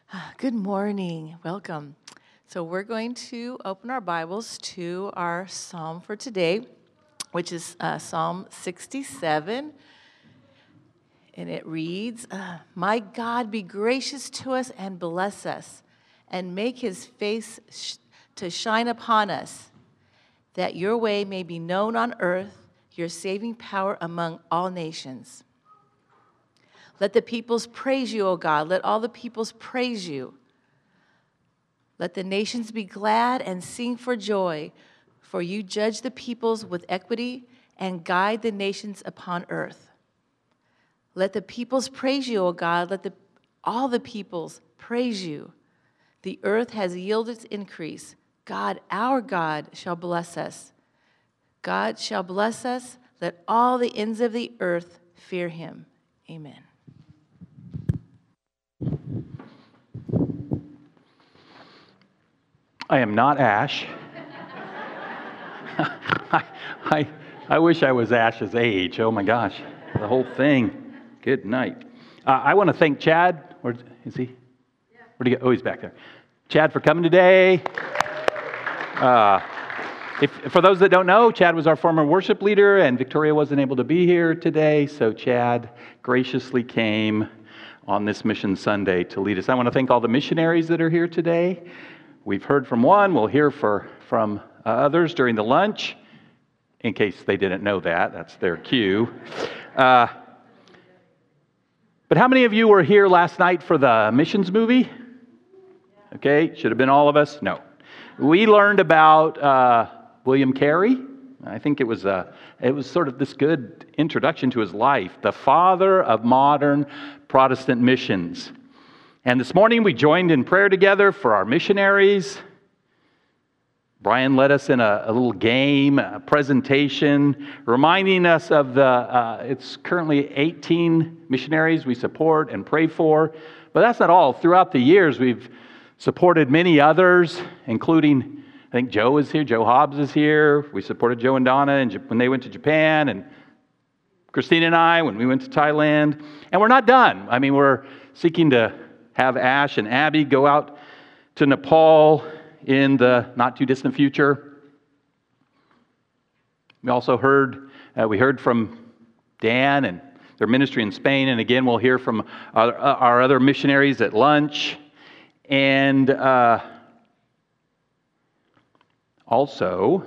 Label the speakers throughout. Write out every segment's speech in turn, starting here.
Speaker 1: Good morning. Welcome. So we're going to open our Bibles to our psalm for today, which is Psalm 67. And it reads, My God, be gracious to us and bless us, and make his face to shine upon us, that your way may be known on earth, your saving power among all nations. Let the peoples praise you, O God. Let all the peoples praise you. Let the nations be glad and sing for joy, for you judge the peoples with equity and guide the nations upon earth. Let the peoples praise you, O God. Let all the peoples praise you. The earth has yielded its increase. God, our God, shall bless us. God shall bless us. Let all the ends of the earth fear him. Amen.
Speaker 2: I am not Ash. I wish I was Ash's age. Oh my gosh, the whole thing. Good night. I want to thank Chad. Where is he? Where'd he go? Oh, he's back there. Chad, for coming today. For those that don't know, Chad was our former worship leader, and Victoria wasn't able to be here today, so Chad graciously came on this Mission Sunday to lead us. I want to thank all the missionaries that are here today. We've heard from one. We'll hear from others during the lunch. In case they didn't know that, that's their cue. But how many of you were here last night for the missions movie? Okay, should have been all of us? No. We learned about William Carey. I think it was sort of this good introduction to his life, the father of modern Protestant missions. And this morning we joined in prayer together for our missionaries. Brian led us in a little game, a presentation, reminding us of it's currently 18 missionaries we support and pray for. But that's not all. Throughout the years, we've supported many others, including, I think Joe is here, Joe Hobbs is here. We supported Joe and Donna when they went to Japan, and Christine and I when we went to Thailand. And we're not done. I mean, we're seeking to have Ash and Abby go out to Nepal in the not-too-distant future. We also heard from Dan and their ministry in Spain, and again we'll hear from our other missionaries at lunch. And also,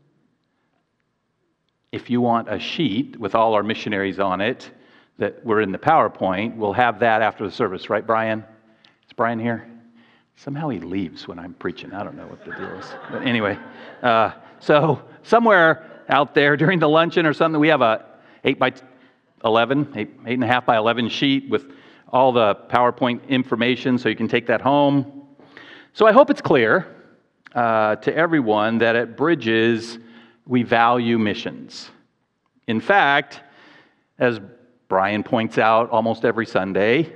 Speaker 2: if you want a sheet with all our missionaries on it that were in the PowerPoint, we'll have that after the service, right, Brian? Is Brian here? Somehow he leaves when I'm preaching. I don't know what the deal is. But anyway, so somewhere out there during the luncheon or something, we have a 8.5 by 11 sheet with all the PowerPoint information, so you can take that home. So I hope it's clear to everyone that at Bridges, we value missions. In fact, as Brian points out almost every Sunday,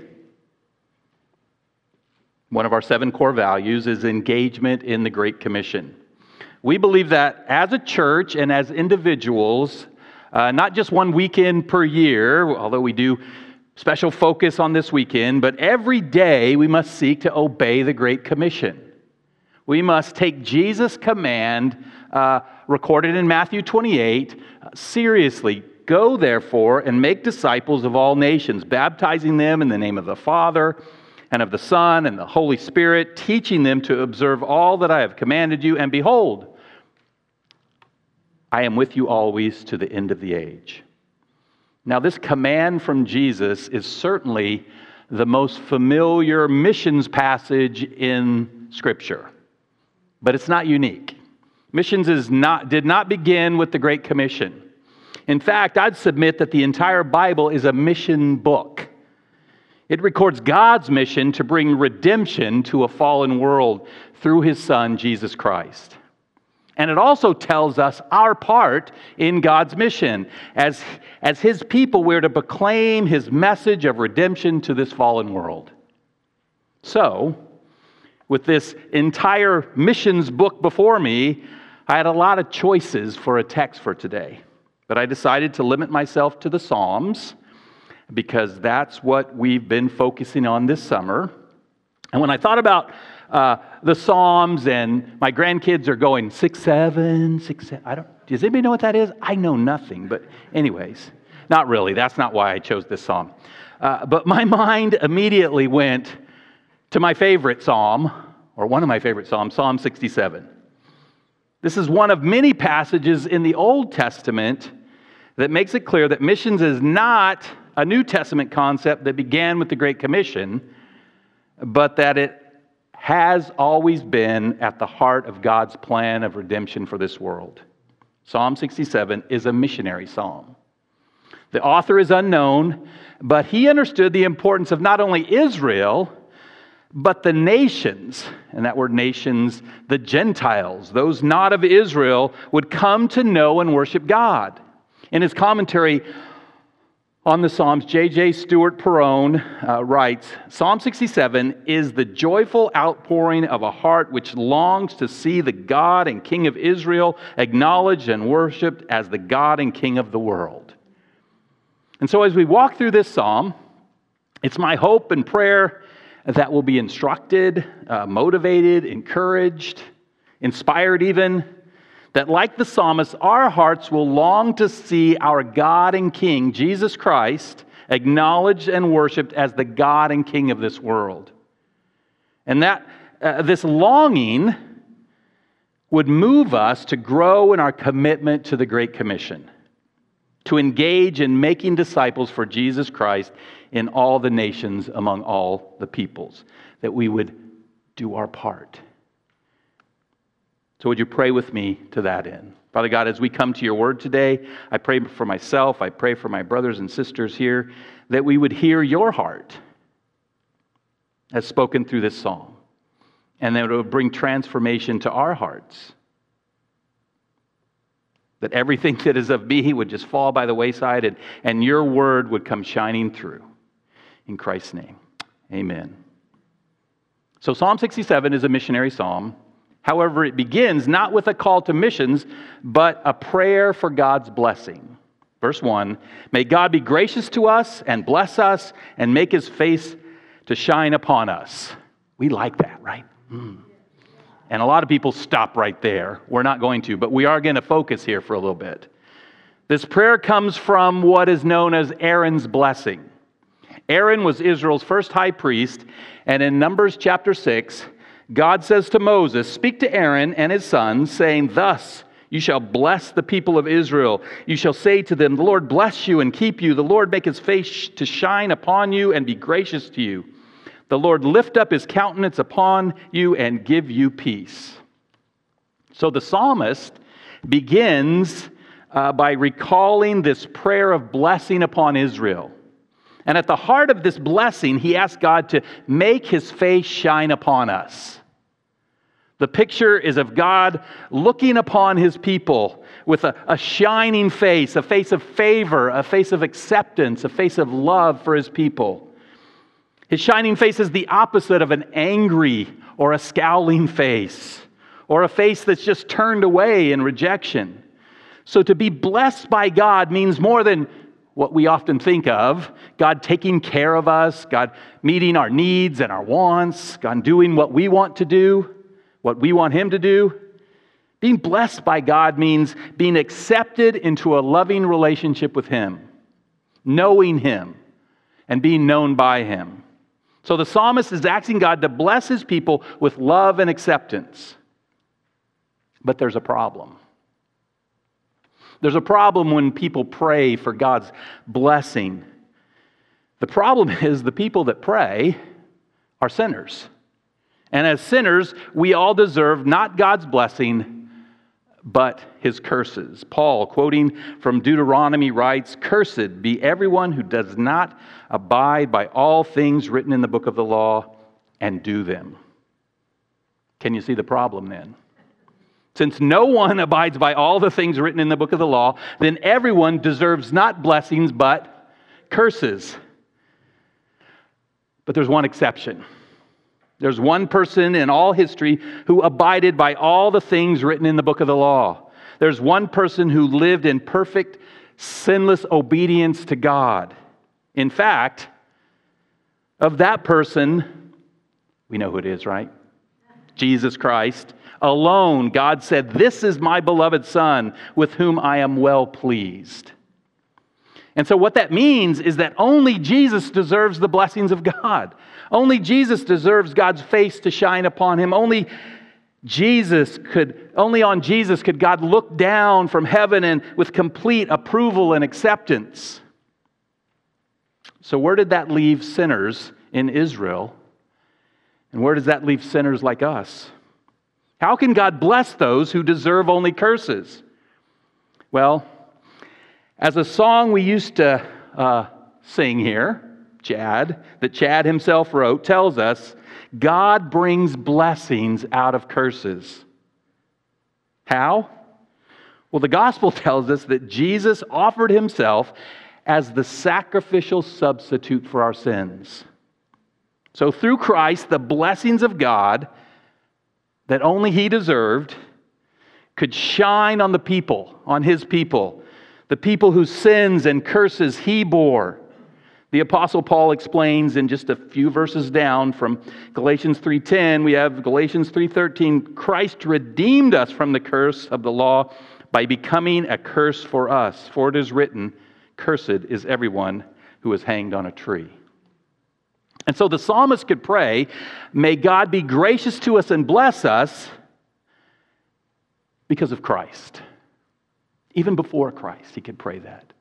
Speaker 2: one of our 7 core values is engagement in the Great Commission. We believe that as a church and as individuals, not just one weekend per year, although we do special focus on this weekend, but every day we must seek to obey the Great Commission. We must take Jesus' command, recorded in Matthew 28, seriously. Go, therefore, and make disciples of all nations, baptizing them in the name of the Father, and of the Son, and the Holy Spirit, teaching them to observe all that I have commanded you. And behold, I am with you always to the end of the age. Now, this command from Jesus is certainly the most familiar missions passage in Scripture, but it's not unique. Missions did not begin with the Great Commission. In fact, I'd submit that the entire Bible is a mission book. It records God's mission to bring redemption to a fallen world through His Son, Jesus Christ. And it also tells us our part in God's mission. As His people, we're to proclaim His message of redemption to this fallen world. So, with this entire missions book before me, I had a lot of choices for a text for today. But I decided to limit myself to the Psalms, because that's what we've been focusing on this summer. And when I thought about the Psalms, and my grandkids are going 6, 7, 6, 7. Does anybody know what that is? I know nothing, but anyways, not really. That's not why I chose this psalm. But my mind immediately went to my favorite psalm, or one of my favorite psalms, Psalm 67. This is one of many passages in the Old Testament that makes it clear that missions is not a New Testament concept that began with the Great Commission, but that it has always been at the heart of God's plan of redemption for this world. Psalm 67 is a missionary psalm. The author is unknown, but he understood the importance of not only Israel, but the nations, and that word nations, the Gentiles, those not of Israel, would come to know and worship God. In his commentary on the Psalms, J.J. Stewart Perrone writes, Psalm 67 is the joyful outpouring of a heart which longs to see the God and King of Israel acknowledged and worshiped as the God and King of the world. And so as we walk through this psalm, it's my hope and prayer that we'll be instructed, motivated, encouraged, inspired even, that like the psalmist, our hearts will long to see our God and King, Jesus Christ, acknowledged and worshiped as the God and King of this world. And that this longing would move us to grow in our commitment to the Great Commission, to engage in making disciples for Jesus Christ in all the nations among all the peoples, that we would do our part. So would you pray with me to that end? Father God, as we come to your word today, I pray for myself, I pray for my brothers and sisters here, that we would hear your heart as spoken through this psalm, and that it would bring transformation to our hearts. That everything that is of me would just fall by the wayside, and your word would come shining through. In Christ's name, amen. So Psalm 67 is a missionary psalm. However, it begins not with a call to missions, but a prayer for God's blessing. Verse 1, may God be gracious to us and bless us and make his face to shine upon us. We like that, right? And a lot of people stop right there. We're not going to, but we are going to focus here for a little bit. This prayer comes from what is known as Aaron's blessing. Aaron was Israel's first high priest, and in Numbers chapter 6, God says to Moses, speak to Aaron and his sons, saying, thus you shall bless the people of Israel. You shall say to them, the Lord bless you and keep you. The Lord make his face to shine upon you and be gracious to you. The Lord lift up his countenance upon you and give you peace. So the psalmist begins by recalling this prayer of blessing upon Israel. And at the heart of this blessing, he asks God to make his face shine upon us. The picture is of God looking upon his people with a shining face, a face of favor, a face of acceptance, a face of love for his people. His shining face is the opposite of an angry or a scowling face, or a face that's just turned away in rejection. So to be blessed by God means more than what we often think of, God taking care of us, God meeting our needs and our wants, God doing what we want to do, what we want him to do. Being blessed by God means being accepted into a loving relationship with him, knowing him, and being known by him. So the psalmist is asking God to bless his people with love and acceptance. But there's a problem. There's a problem when people pray for God's blessing. The problem is the people that pray are sinners. And as sinners, we all deserve not God's blessing, but his curses. Paul, quoting from Deuteronomy, writes, "Cursed be everyone who does not abide by all things written in the book of the law and do them." Can you see the problem then? Since no one abides by all the things written in the book of the law, then everyone deserves not blessings but curses. But there's one exception. There's one person in all history who abided by all the things written in the book of the law. There's one person who lived in perfect, sinless obedience to God. In fact, of that person, We know who it is, right? Jesus Christ alone. God said, "This is my beloved Son, with whom I am well pleased." And so what that means is that only Jesus deserves the blessings of God. Only Jesus deserves God's face to shine upon him. Only on Jesus could God look down from heaven and with complete approval and acceptance. So where did that leave sinners in Israel? And where does that leave sinners like us? How can God bless those who deserve only curses? Well, as a song we used to sing here, that Chad himself wrote, tells us, God brings blessings out of curses. How? Well, the gospel tells us that Jesus offered himself as the sacrificial substitute for our sins. So through Christ, the blessings of God that only he deserved could shine on the people, on his people, the people whose sins and curses he bore. The Apostle Paul explains in just a few verses down from Galatians 3:10, we have Galatians 3:13, Christ redeemed us from the curse of the law by becoming a curse for us. For it is written, cursed is everyone who is hanged on a tree. And so the psalmist could pray, may God be gracious to us and bless us because of Christ. Even before Christ, he could pray that.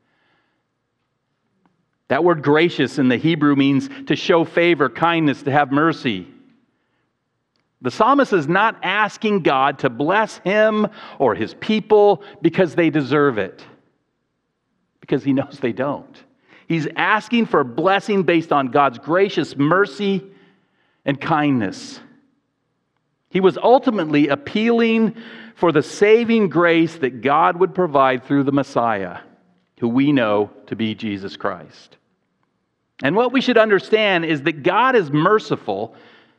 Speaker 2: That word gracious in the Hebrew means to show favor, kindness, to have mercy. The psalmist is not asking God to bless him or his people because they deserve it, because he knows they don't. He's asking for a blessing based on God's gracious mercy and kindness. He was ultimately appealing for the saving grace that God would provide through the Messiah, who we know to be Jesus Christ. And what we should understand is that God is merciful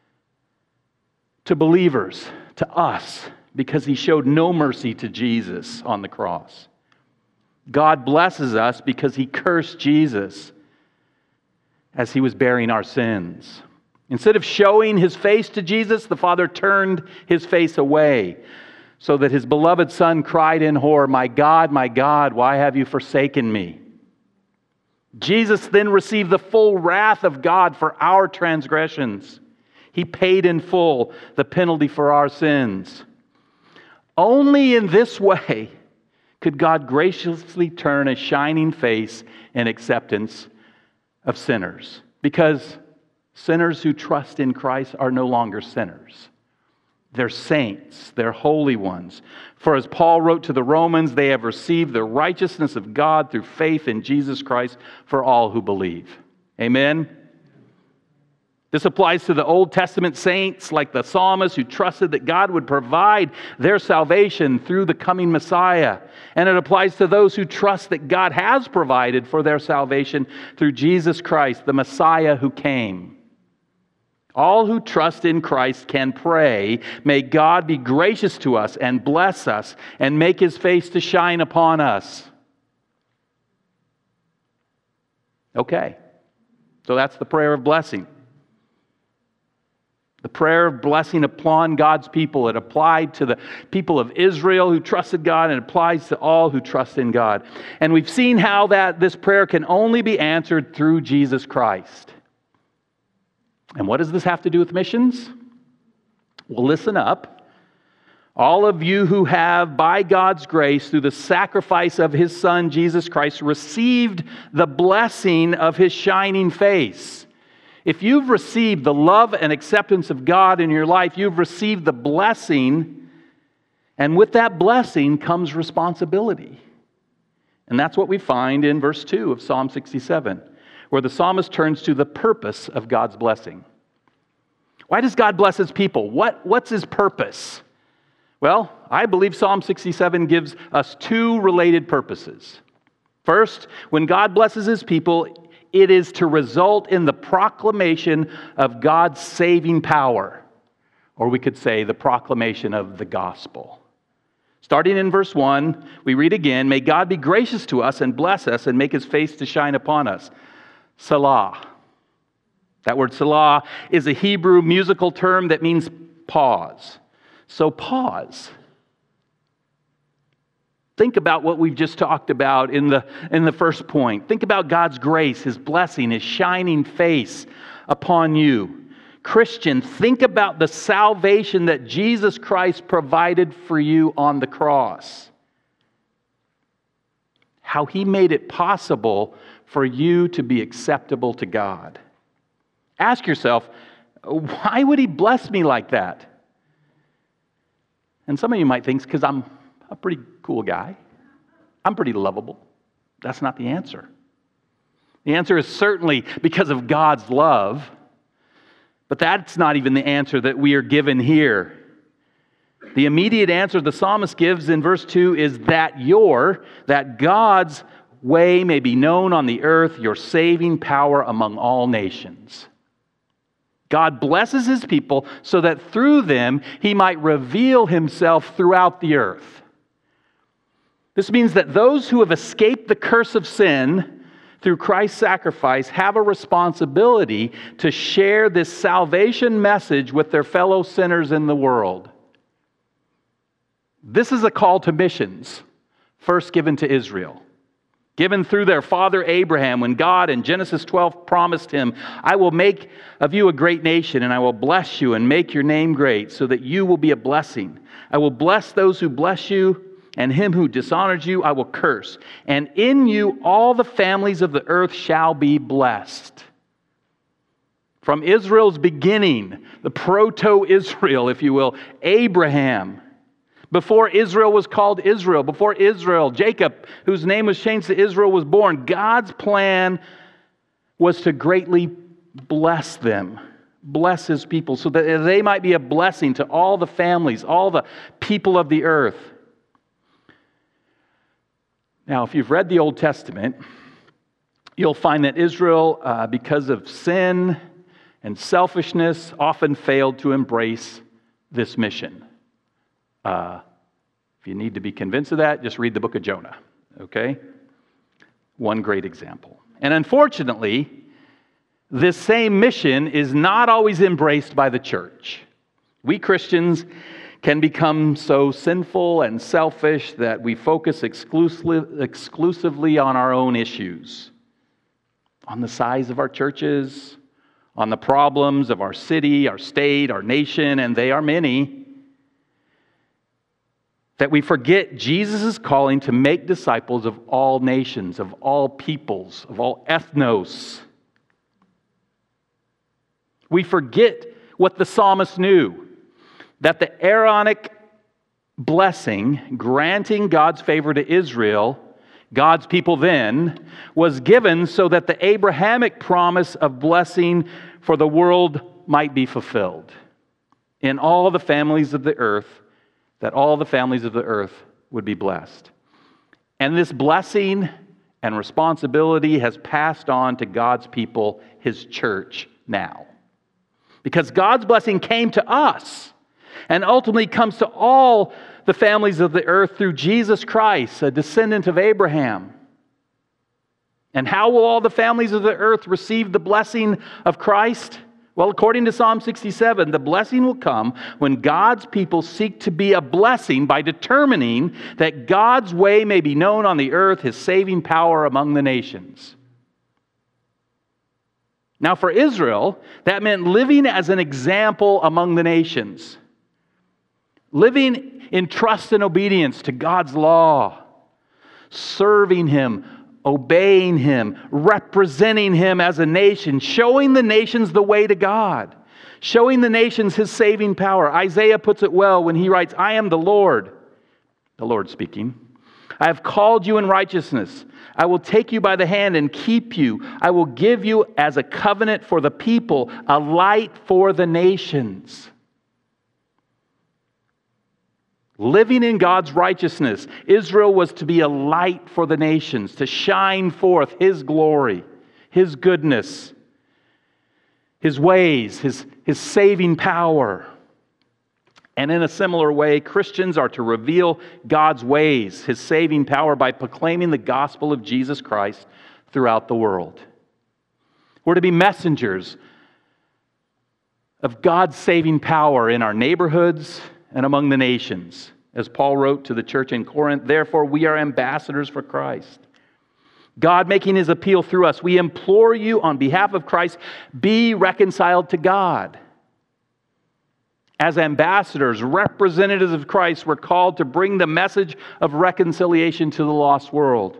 Speaker 2: to believers, to us, because he showed no mercy to Jesus on the cross. God blesses us because he cursed Jesus as he was bearing our sins. Instead of showing his face to Jesus, the Father turned his face away so that his beloved Son cried in horror, my God, why have you forsaken me?" Jesus then received the full wrath of God for our transgressions. He paid in full the penalty for our sins. Only in this way could God graciously turn a shining face in acceptance of sinners. Because sinners who trust in Christ are no longer sinners. They're saints. They're holy ones. For as Paul wrote to the Romans, they have received the righteousness of God through faith in Jesus Christ for all who believe. Amen? This applies to the Old Testament saints like the psalmist who trusted that God would provide their salvation through the coming Messiah. And it applies to those who trust that God has provided for their salvation through Jesus Christ, the Messiah who came. All who trust in Christ can pray, may God be gracious to us and bless us and make his face to shine upon us. Okay, so that's the prayer of blessing. The prayer of blessing upon God's people. It applied to the people of Israel who trusted God, and it applies to all who trust in God. And we've seen how this prayer can only be answered through Jesus Christ. And what does this have to do with missions? Well, listen up. All of you who have, by God's grace, through the sacrifice of his Son, Jesus Christ, received the blessing of his shining face. If you've received the love and acceptance of God in your life, you've received the blessing, and with that blessing comes responsibility. And that's what we find in verse 2 of Psalm 67, where the psalmist turns to the purpose of God's blessing. Why does God bless his people? What's his purpose? Well, I believe Psalm 67 gives us two related purposes. First, when God blesses his people, it is to result in the proclamation of God's saving power, or we could say the proclamation of the gospel. Starting in verse 1, we read again, may God be gracious to us and bless us and make his face to shine upon us. Salah. That word Selah is a Hebrew musical term that means pause. So pause. Think about what we've just talked about in the first point. Think about God's grace, His blessing, His shining face upon you. Christian, think about the salvation that Jesus Christ provided for you on the cross. How He made it possible for you to be acceptable to God. Ask yourself, why would He bless me like that? And some of you might think, because I'm a pretty cool guy. I'm pretty lovable. That's not the answer. The answer is certainly because of God's love, but that's not even the answer that we are given here. The immediate answer the psalmist gives in verse 2 is that God's way may be known on the earth, your saving power among all nations. God blesses His people so that through them He might reveal Himself throughout the earth. This means that those who have escaped the curse of sin through Christ's sacrifice have a responsibility to share this salvation message with their fellow sinners in the world. This is a call to missions, first given to Israel. Given through their father Abraham, when God in Genesis 12 promised him, I will make of you a great nation, and I will bless you and make your name great, so that you will be a blessing. I will bless those who bless you, and him who dishonors you I will curse. And in you all the families of the earth shall be blessed. From Israel's beginning, the proto-Israel, if you will, Abraham, before Israel was called Israel, before Israel, Jacob, whose name was changed to Israel, was born, God's plan was to greatly bless them, bless His people, so that they might be a blessing to all the families, all the people of the earth. Now, if you've read the Old Testament, you'll find that Israel, because of sin and selfishness, often failed to embrace this mission. If you need to be convinced of that, just read the book of Jonah, okay? One great example. And unfortunately, this same mission is not always embraced by the church. We Christians can become so sinful and selfish that we focus exclusively on our own issues, on the size of our churches, on the problems of our city, our state, our nation, and they are many, that we forget Jesus' calling to make disciples of all nations, of all peoples, of all ethnos. We forget what the psalmist knew, that the Aaronic blessing granting God's favor to Israel, God's people then, was given so that the Abrahamic promise of blessing for the world might be fulfilled. In all the families of the earth, that all the families of the earth would be blessed. And this blessing and responsibility has passed on to God's people, His church, now. Because God's blessing came to us and ultimately comes to all the families of the earth through Jesus Christ, a descendant of Abraham. And how will all the families of the earth receive the blessing of Christ? Well, according to Psalm 67, the blessing will come when God's people seek to be a blessing by determining that God's way may be known on the earth, His saving power among the nations. Now, for Israel, that meant living as an example among the nations. Living in trust and obedience to God's law. Serving Him, obeying Him, representing Him as a nation, showing the nations the way to God, showing the nations His saving power. Isaiah puts it well when he writes, I am the Lord speaking. I have called you in righteousness. I will take you by the hand and keep you. I will give you as a covenant for the people, a light for the nations. Living in God's righteousness, Israel was to be a light for the nations, to shine forth His glory, His goodness, His ways, His saving power. And in a similar way, Christians are to reveal God's ways, His saving power, by proclaiming the gospel of Jesus Christ throughout the world. We're to be messengers of God's saving power in our neighborhoods and among the nations. As Paul wrote to the church in Corinth, therefore we are ambassadors for Christ. God making his appeal through us, we implore you on behalf of Christ, be reconciled to God. As ambassadors, representatives of Christ, we're called to bring the message of reconciliation to the lost world.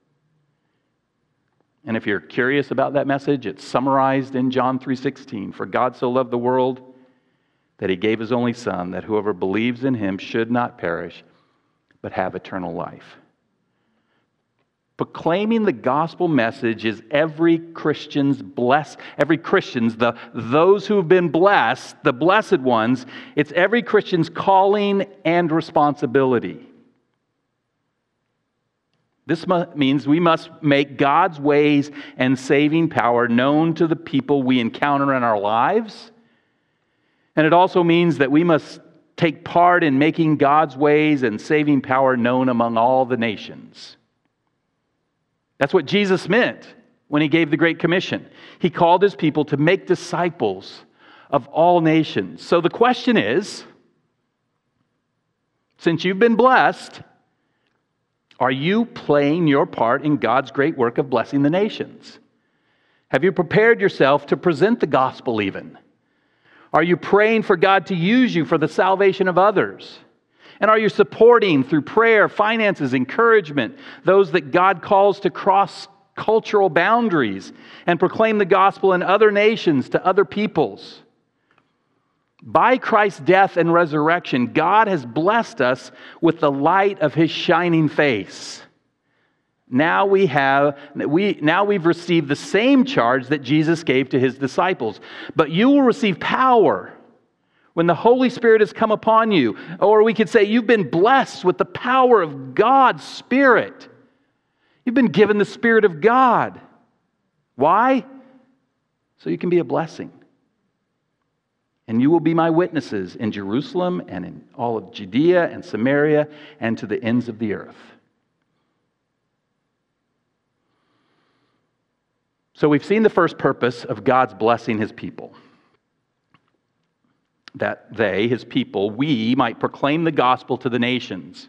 Speaker 2: And if you're curious about that message, it's summarized in John 3:16. For God so loved the world that he gave his only Son, that whoever believes in him should not perish, but have eternal life. Proclaiming the gospel message is every Christian's those who have been blessed, the blessed ones, it's every Christian's calling and responsibility. This means we must make God's ways and saving power known to the people we encounter in our lives. And it also means that we must take part in making God's ways and saving power known among all the nations. That's what Jesus meant when he gave the Great Commission. He called his people to make disciples of all nations. So the question is, since you've been blessed, are you playing your part in God's great work of blessing the nations? Have you prepared yourself to present the gospel even? Are you praying for God to use you for the salvation of others? And are you supporting through prayer, finances, encouragement, those that God calls to cross cultural boundaries and proclaim the gospel in other nations to other peoples? By Christ's death and resurrection, God has blessed us with the light of his shining face. Now we've received the same charge that Jesus gave to his disciples. But you will receive power when the Holy Spirit has come upon you. Or we could say you've been blessed with the power of God's Spirit. You've been given the Spirit of God. Why? So you can be a blessing. And you will be my witnesses in Jerusalem and in all of Judea and Samaria and to the ends of the earth. So we've seen the first purpose of God's blessing his people. That they, his people, we might proclaim the gospel to the nations.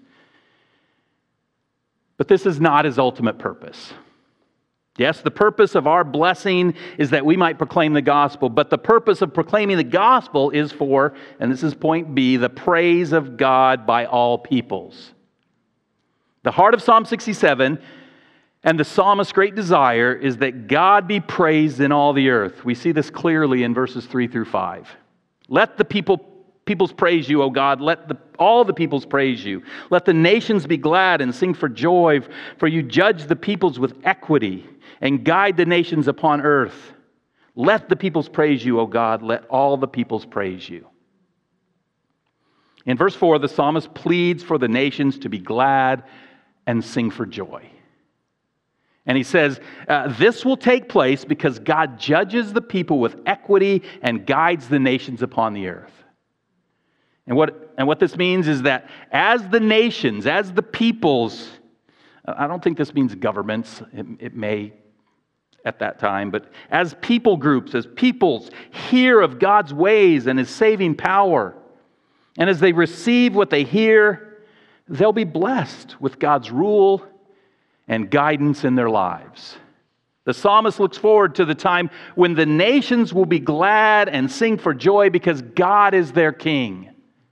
Speaker 2: But this is not his ultimate purpose. Yes, the purpose of our blessing is that we might proclaim the gospel, but the purpose of proclaiming the gospel is for, and this is point B, the praise of God by all peoples. The heart of Psalm 67 and the psalmist's great desire is that God be praised in all the earth. We see this clearly in verses 3 through 5. Let the peoples praise you, O God. Let all the peoples praise you. Let the nations be glad and sing for joy, for you judge the peoples with equity and guide the nations upon earth. Let the peoples praise you, O God. Let all the peoples praise you. In verse 4, the psalmist pleads for the nations to be glad and sing for joy. And he says, this will take place because God judges the people with equity and guides the nations upon the earth. And what this means is that as the nations, as the peoples, I don't think this means governments, it may at that time, but as people groups, as peoples hear of God's ways and his saving power, and as they receive what they hear, they'll be blessed with God's rule and guidance in their lives. The psalmist looks forward to the time when the nations will be glad and sing for joy because God is their king.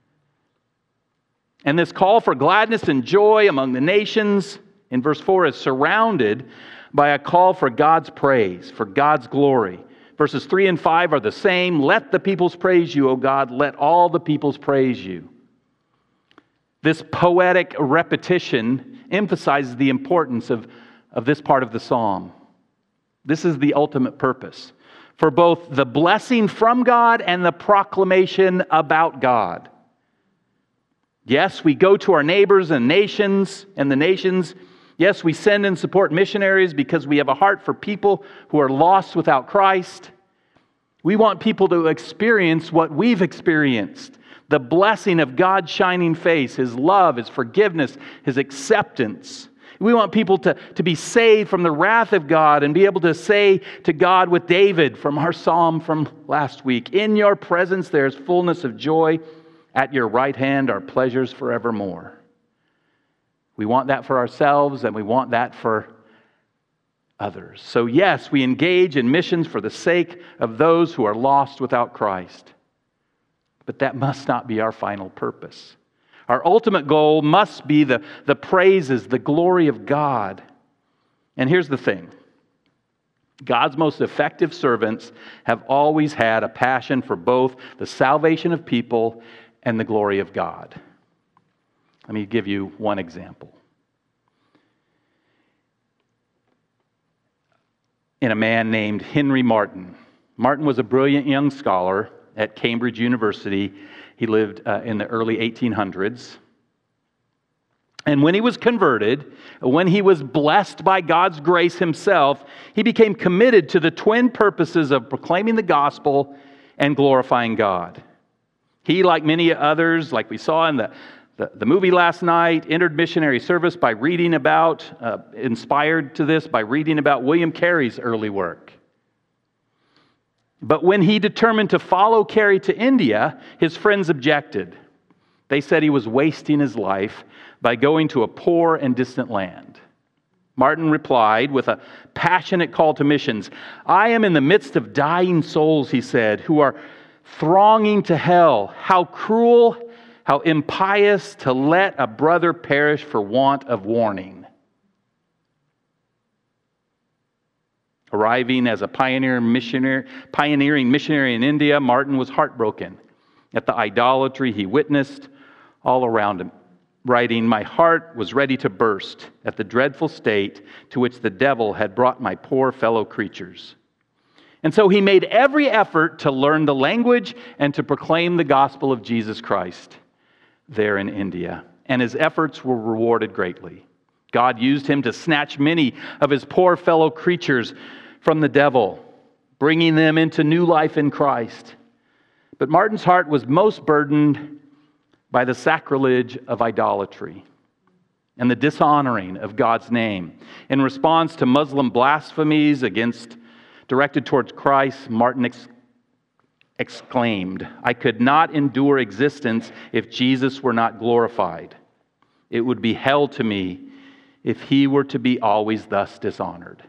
Speaker 2: And this call for gladness and joy among the nations in verse 4 is surrounded by a call for God's praise, for God's glory. Verses 3 and 5 are the same. Let the peoples praise you, O God. Let all the peoples praise you. This poetic repetition emphasizes the importance of this part of the psalm. This is the ultimate purpose for both the blessing from God and the proclamation about God. Yes, we go to our neighbors and the nations. Yes, we send and support missionaries because we have a heart for people who are lost without Christ. We want people to experience what we've experienced. The blessing of God's shining face, his love, his forgiveness, his acceptance. We want people to be saved from the wrath of God and be able to say to God with David from our psalm from last week, in your presence there is fullness of joy. At your right hand are pleasures forevermore. We want that for ourselves and we want that for others. So yes, we engage in missions for the sake of those who are lost without Christ. But that must not be our final purpose. Our ultimate goal must be the praises, the glory of God. And here's the thing. God's most effective servants have always had a passion for both the salvation of people and the glory of God. Let me give you one example. In a man named Henry Martyn. Martyn was a brilliant young scholar at Cambridge University. He lived in the early 1800s. And when he was converted, when he was blessed by God's grace himself, he became committed to the twin purposes of proclaiming the gospel and glorifying God. He, like many others, like we saw in the movie last night, entered missionary service by reading about, inspired to this by reading about William Carey's early work. But when he determined to follow Carey to India, his friends objected. They said he was wasting his life by going to a poor and distant land. Martyn replied with a passionate call to missions. I am in the midst of dying souls, he said, who are thronging to hell. How cruel, how impious to let a brother perish for want of warning. Arriving as a pioneering missionary in India, Martyn was heartbroken at the idolatry he witnessed all around him. Writing, my heart was ready to burst at the dreadful state to which the devil had brought my poor fellow creatures. And so he made every effort to learn the language and to proclaim the gospel of Jesus Christ there in India. And his efforts were rewarded greatly. God used him to snatch many of his poor fellow creatures from the devil, bringing them into new life in Christ. But Martyn's heart was most burdened by the sacrilege of idolatry and the dishonoring of God's name. In response to Muslim blasphemies directed towards Christ, Martyn exclaimed, I could not endure existence if Jesus were not glorified. It would be hell to me if he were to be always thus dishonored.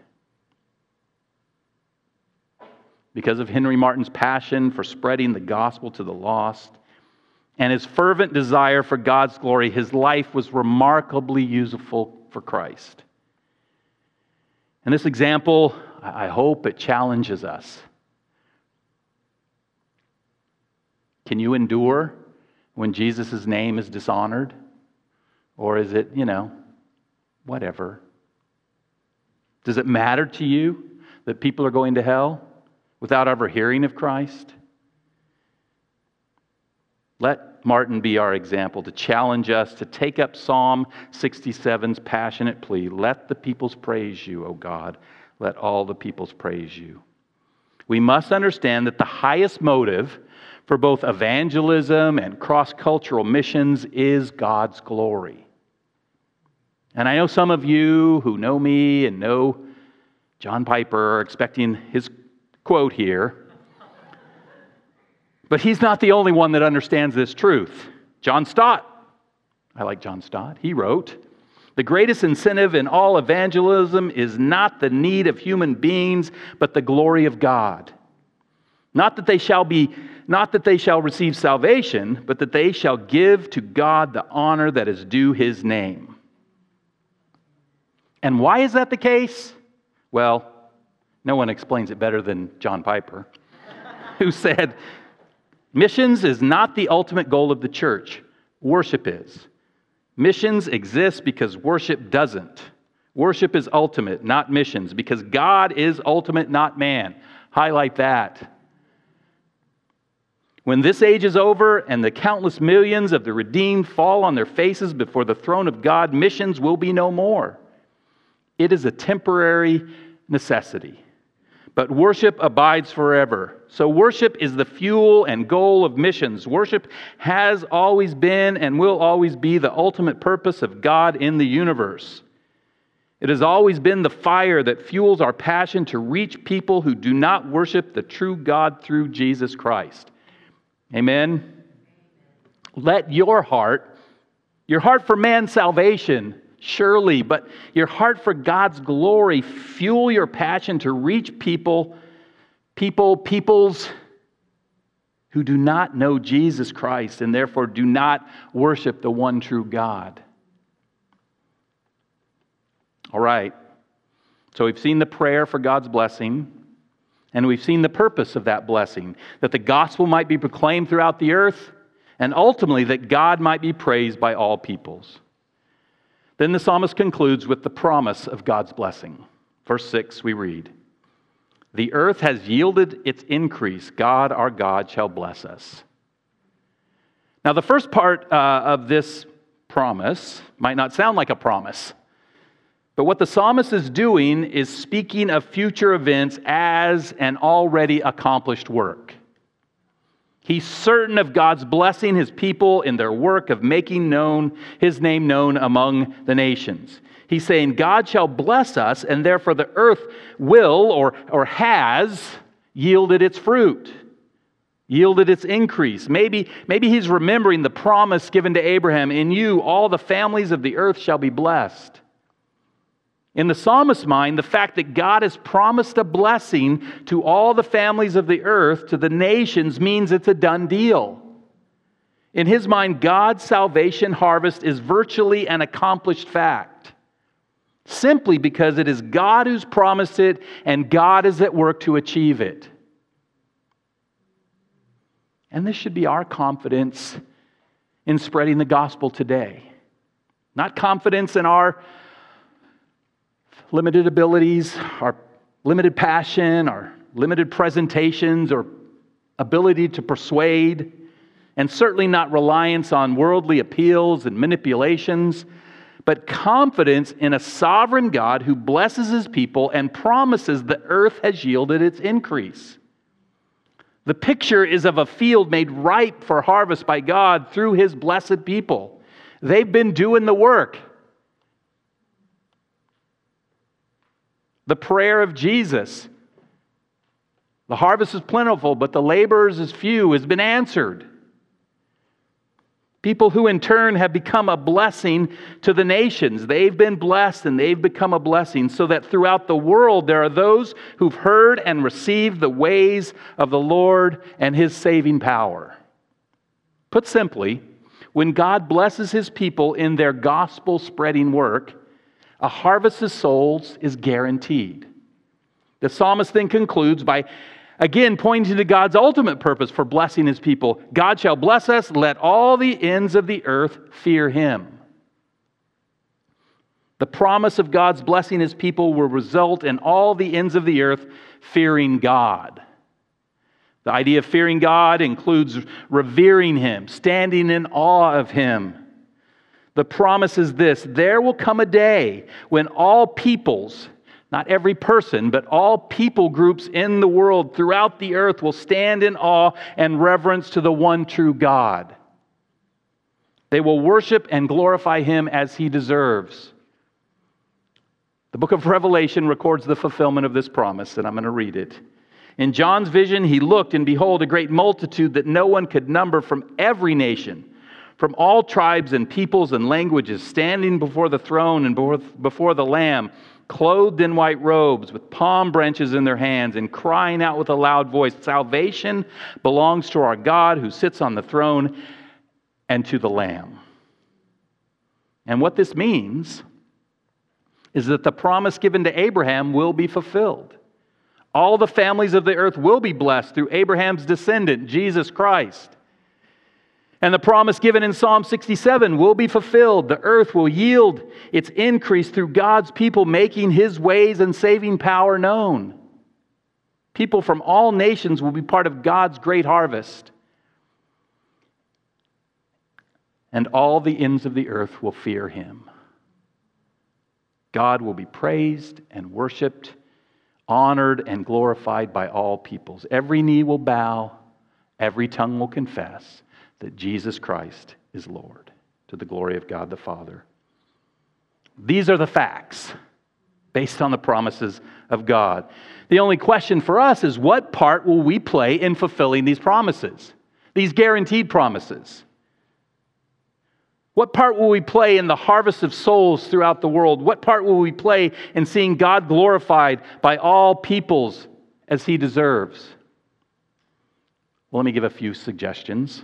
Speaker 2: Because of Henry Martyn's passion for spreading the gospel to the lost and his fervent desire for God's glory, his life was remarkably useful for Christ. And this example, I hope it challenges us. Can you endure when Jesus' name is dishonored? Or is it, whatever? Does it matter to you that people are going to hell without ever hearing of Christ? Let Martyn be our example to challenge us to take up Psalm 67's passionate plea. Let the peoples praise you, O God. Let all the peoples praise you. We must understand that the highest motive for both evangelism and cross-cultural missions is God's glory. And I know some of you who know me and know John Piper are expecting his quote here. But he's not the only one that understands this truth. John Stott, I like John Stott, he wrote, the greatest incentive in all evangelism is not the need of human beings, but the glory of God. Not that they shall receive salvation, but that they shall give to God the honor that is due his name. And why is that the case? Well, no one explains it better than John Piper, who said, missions is not the ultimate goal of the church. Worship is. Missions exist because worship doesn't. Worship is ultimate, not missions, because God is ultimate, not man. Highlight that. When this age is over and the countless millions of the redeemed fall on their faces before the throne of God, missions will be no more. It is a temporary necessity. But worship abides forever. So worship is the fuel and goal of missions. Worship has always been and will always be the ultimate purpose of God in the universe. It has always been the fire that fuels our passion to reach people who do not worship the true God through Jesus Christ. Amen? Let your heart for man's salvation, surely, but your heart for God's glory, fuel your passion to reach peoples who do not know Jesus Christ and therefore do not worship the one true God. All right. So we've seen the prayer for God's blessing, and we've seen the purpose of that blessing, that the gospel might be proclaimed throughout the earth, and ultimately that God might be praised by all peoples. Then the psalmist concludes with the promise of God's blessing. Verse 6, we read, "The earth has yielded its increase. God, our God, shall bless us." Now, the first part of this promise might not sound like a promise, but what the psalmist is doing is speaking of future events as an already accomplished work. He's certain of God's blessing His people in their work of making known His name known among the nations. He's saying God shall bless us, and therefore the earth will or has yielded its fruit, yielded its increase. Maybe he's remembering the promise given to Abraham, "In you all the families of the earth shall be blessed." In the psalmist's mind, the fact that God has promised a blessing to all the families of the earth, to the nations, means it's a done deal. In his mind, God's salvation harvest is virtually an accomplished fact, simply because it is God who's promised it and God is at work to achieve it. And this should be our confidence in spreading the gospel today. Not confidence in our limited abilities, our limited passion, our limited presentations, or ability to persuade, and certainly not reliance on worldly appeals and manipulations, but confidence in a sovereign God who blesses His people and promises the earth has yielded its increase. The picture is of a field made ripe for harvest by God through His blessed people. They've been doing the work. The prayer of Jesus, "The harvest is plentiful, but the laborers is few," has been answered. People who in turn have become a blessing to the nations. They've been blessed and they've become a blessing, so that throughout the world there are those who've heard and received the ways of the Lord and His saving power. Put simply, when God blesses His people in their gospel-spreading work, a harvest of souls is guaranteed. The psalmist then concludes by again pointing to God's ultimate purpose for blessing His people. God shall bless us, let all the ends of the earth fear Him. The promise of God's blessing His people will result in all the ends of the earth fearing God. The idea of fearing God includes revering Him, standing in awe of Him. The promise is this: there will come a day when all peoples, not every person, but all people groups in the world throughout the earth will stand in awe and reverence to the one true God. They will worship and glorify Him as He deserves. The book of Revelation records the fulfillment of this promise, and I'm going to read it. In John's vision, he looked, and behold, a great multitude that no one could number from every nation, from all tribes and peoples and languages, standing before the throne and before the Lamb, clothed in white robes, with palm branches in their hands, and crying out with a loud voice, "Salvation belongs to our God who sits on the throne and to the Lamb." And what this means is that the promise given to Abraham will be fulfilled. All the families of the earth will be blessed through Abraham's descendant, Jesus Christ. And the promise given in Psalm 67 will be fulfilled. The earth will yield its increase through God's people making His ways and saving power known. People from all nations will be part of God's great harvest. And all the ends of the earth will fear Him. God will be praised and worshiped, honored and glorified by all peoples. Every knee will bow, every tongue will confess that Jesus Christ is Lord, to the glory of God the Father. These are the facts. based on the promises of God. The only question for us is, what part will we play in fulfilling these promises, these guaranteed promises? What part will we play in the harvest of souls throughout the world? What part will we play in seeing God glorified by all peoples as He deserves? Well, let me give a few suggestions.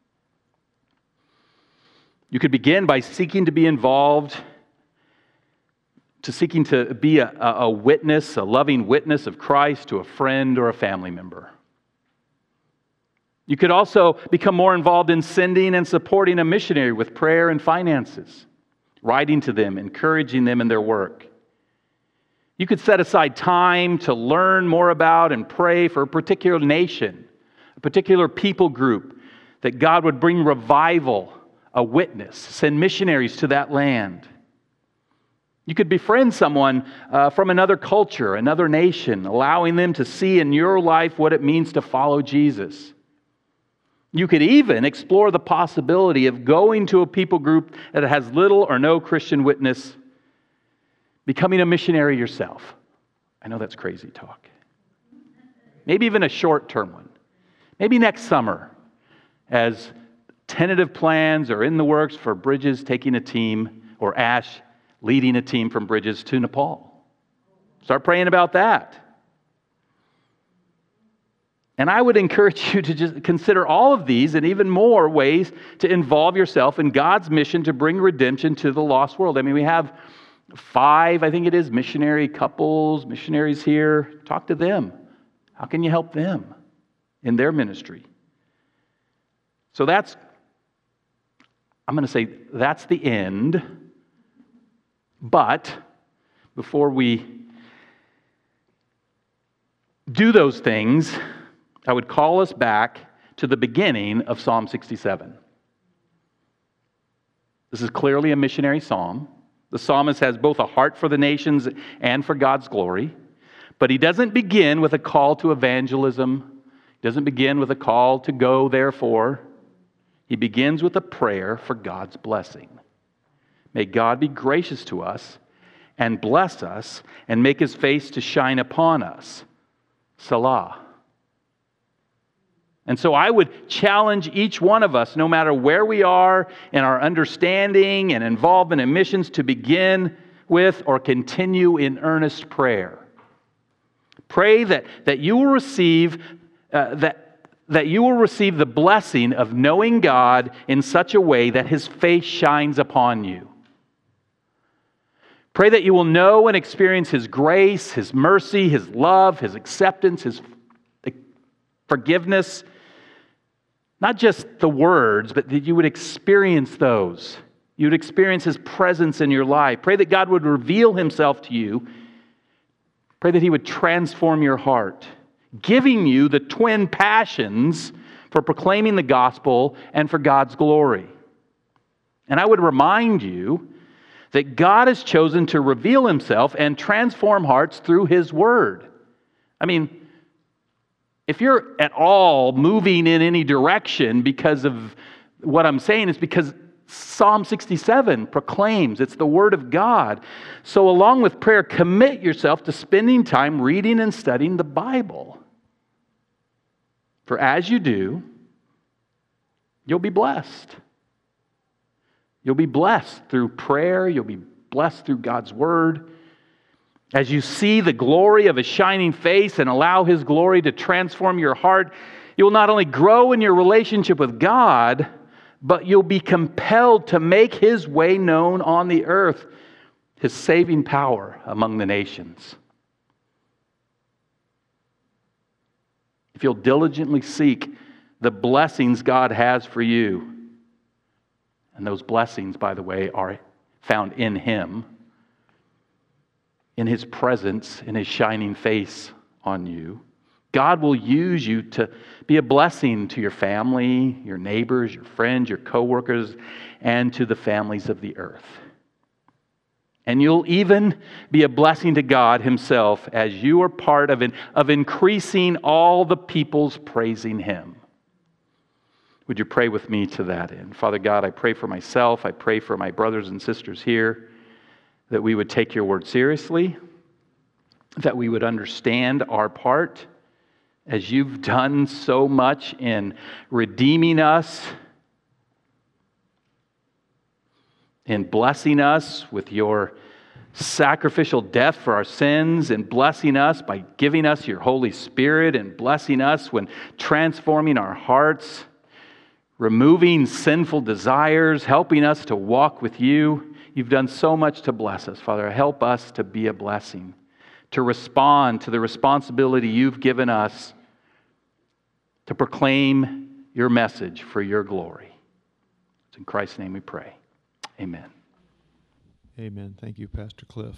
Speaker 2: You could begin by seeking to be involved, seeking to be a witness, a loving witness of Christ to a friend or a family member. You could also become more involved in sending and supporting a missionary with prayer and finances, writing to them, encouraging them in their work. You could set aside time to learn more about and pray for a particular nation, a particular people group, that God would bring revival, a witness, send missionaries to that land. You could befriend someone from another culture, another nation, allowing them to see in your life what it means to follow Jesus. You could even explore the possibility of going to a people group that has little or no Christian witness, becoming a missionary yourself. I know that's crazy talk. Maybe even a short-term one. Maybe next summer, as tentative plans are in the works for Bridges taking a team, or Ash leading a team from Bridges to Nepal. Start praying about that. And I would encourage you to just consider all of these and even more ways to involve yourself in God's mission to bring redemption to the lost world. I mean, we have 5, I think it is, missionary couples, missionaries here. Talk to them. How can you help them in their ministry? So I'm going to say that's the end. But before we do those things, I would call us back to the beginning of Psalm 67. This is clearly a missionary psalm. The psalmist has both a heart for the nations and for God's glory, but he doesn't begin with a call to evangelism. He doesn't begin with a call to go, therefore. He begins with a prayer for God's blessing. May God be gracious to us and bless us and make His face to shine upon us. Selah. And so I would challenge each one of us, no matter where we are in our understanding and involvement in missions, to begin with or continue in earnest prayer. Pray that you will receive that you will receive the blessing of knowing God in such a way that His face shines upon you. Pray that you will know and experience His grace, His mercy, His love, His acceptance, His forgiveness. Not just the words, but that you would experience those. You would experience His presence in your life. Pray that God would reveal Himself to you. Pray that He would transform your heart, giving you the twin passions for proclaiming the gospel and for God's glory. And I would remind you that God has chosen to reveal Himself and transform hearts through His Word. I mean, if you're at all moving in any direction because of what I'm saying, it's because Psalm 67 proclaims it's the Word of God. So along with prayer, commit yourself to spending time reading and studying the Bible. For as you do, you'll be blessed. You'll be blessed through prayer. You'll be blessed through God's Word. As you see the glory of His shining face and allow His glory to transform your heart, you will not only grow in your relationship with God, but you'll be compelled to make His way known on the earth, His saving power among the nations. If you'll diligently seek the blessings God has for you, and those blessings, by the way, are found in Him, in His presence, in His shining face on you, God will use you to be a blessing to your family, your neighbors, your friends, your coworkers, and to the families of the earth. And you'll even be a blessing to God Himself as you are part of increasing all the peoples praising Him. Would you pray with me to that end? Father God, I pray for myself. I pray for my brothers and sisters here that we would take your word seriously, that we would understand our part as you've done so much in redeeming us, in blessing us with your sacrificial death for our sins, and blessing us by giving us your Holy Spirit, and blessing us when transforming our hearts, removing sinful desires, helping us to walk with you. You've done so much to bless us, Father. Help us to be a blessing, to respond to the responsibility you've given us to proclaim your message for your glory. It's in Christ's name we pray. Amen.
Speaker 3: Amen. Thank you, Pastor Cliff.